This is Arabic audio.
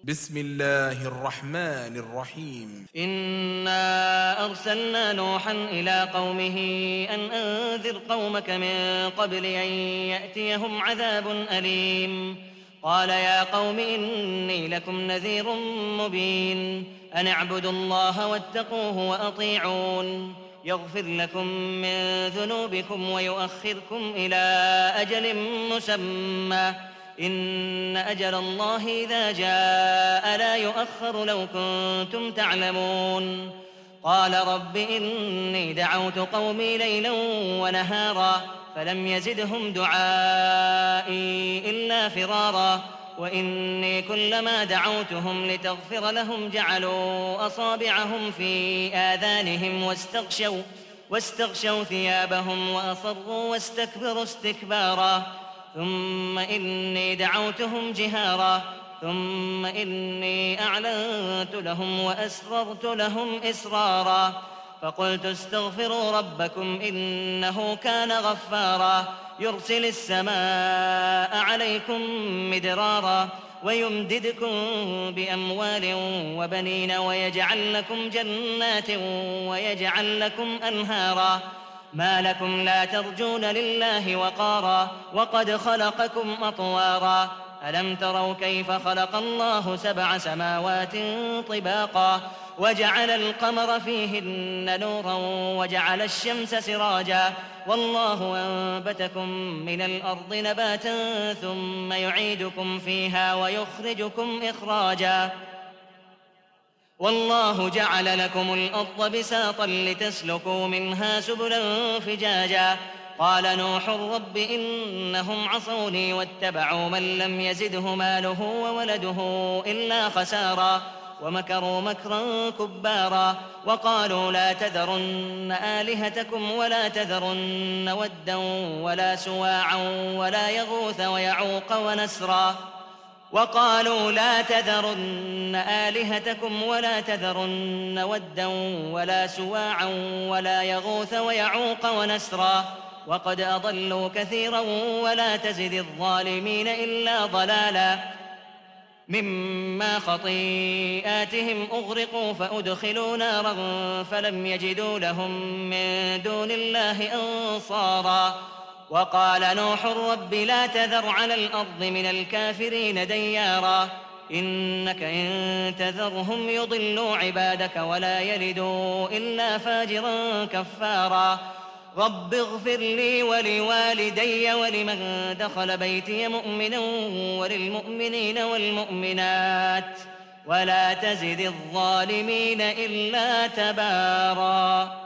بسم الله الرحمن الرحيم. إنا أرسلنا نوحا إلى قومه أن أنذر قومك من قبل أن يأتيهم عذاب أليم. قال يا قوم إني لكم نذير مبين أن اعبدوا الله واتقوه وأطيعون يغفر لكم من ذنوبكم ويؤخركم إلى أجل مسمى إن أجل الله إذا جاء لا يؤخر لو كنتم تعلمون. قال رب إني دعوت قومي ليلا ونهارا فلم يزدهم دعائي إلا فرارا وإني كلما دعوتهم لتغفر لهم جعلوا أصابعهم في آذانهم واستغشوا ثيابهم وأصروا واستكبروا استكبارا ثم إني دعوتهم جهارا ثم إني أعلنت لهم وأسررت لهم إسرارا فقلت استغفروا ربكم إنه كان غفارا يرسل السماء عليكم مدرارا ويمددكم بأموال وبنين ويجعل لكم جنات ويجعل لكم أنهارا ما لكم لا ترجون لله وقارا وقد خلقكم أطوارا ألم تروا كيف خلق الله 7 سماوات طباقا وجعل القمر فيهن نورا وجعل الشمس سراجا والله أنبتكم من الأرض نباتا ثم يعيدكم فيها ويخرجكم إخراجا والله جعل لكم الأرض بساطا لتسلكوا منها سبلا فجاجا قال نوح رب إنهم عصوني واتبعوا من لم يزده ماله وولده إلا خسارا ومكروا مكرا كبارا وقالوا لا تذرن آلهتكم ولا تذرن ودا ولا سواعا ولا يغوث ويعوق ونسرا وقالوا لا تذرن آلهتكم ولا تذرن ودا ولا سواعا ولا يغوث ويعوق ونسرا وقد أضلوا كثيرا ولا تزد الظالمين إلا ضلالا مما خطيئاتهم أغرقوا فأدخلوا نارا فلم يجدوا لهم من دون الله أنصارا وقال نوح رب لا تذر على الأرض من الكافرين ديارا إنك إن تذرهم يضلوا عبادك ولا يلدوا إلا فاجرا كفارا رب اغفر لي ولوالدي ولمن دخل بيتي مؤمنا وللمؤمنين والمؤمنات ولا تزد الظالمين إلا تبارا.